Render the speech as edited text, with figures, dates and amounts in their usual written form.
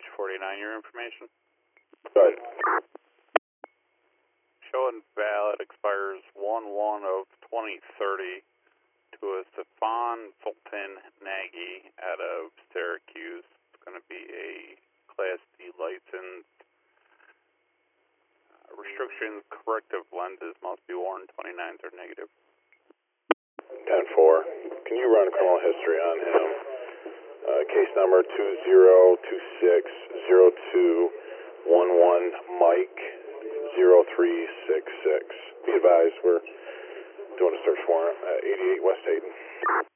page 49, your information. Go ahead. Showing valid expires 1/1 of 2030 to a Stefan Fulton Nagy out of Syracuse. It's going to be a Class D license. Restrictions, corrective lenses must be worn, 29s are negative. 10-4. Can you run criminal history on him? Case number 20260211 Mike 0366. Be advised, we're doing a search warrant at 88 West Hayden.